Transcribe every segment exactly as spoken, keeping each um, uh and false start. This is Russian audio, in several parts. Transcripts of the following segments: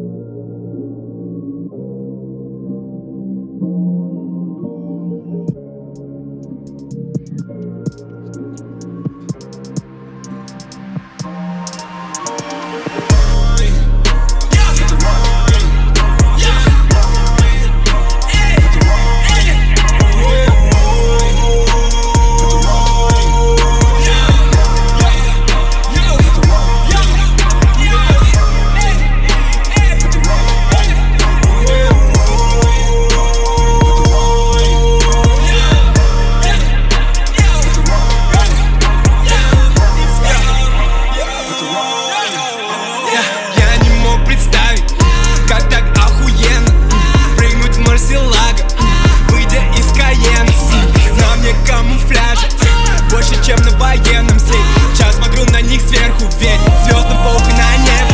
Чем на военном след. Сейчас смотрю на них сверху, ведь звездам похуй на небо.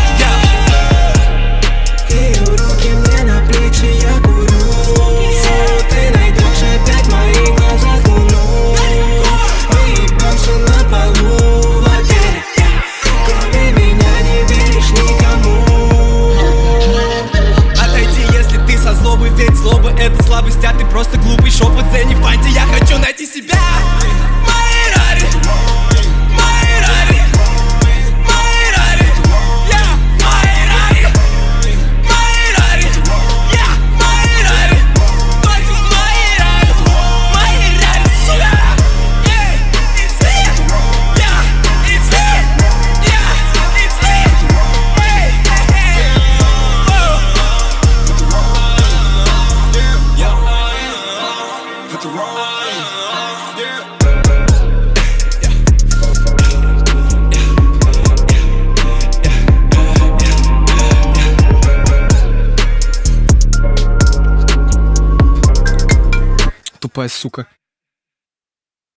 И руки мне на плечи, я курю. Ты найдешь опять в моих глазах луну. Мы ебемся на полу в отеле. Кроме меня не веришь никому. Отойди, если ты со злобой, ведь злоба это слабость, а ты просто глупый шепот. Цени фанти, я хочу найти себя. Тупая сука.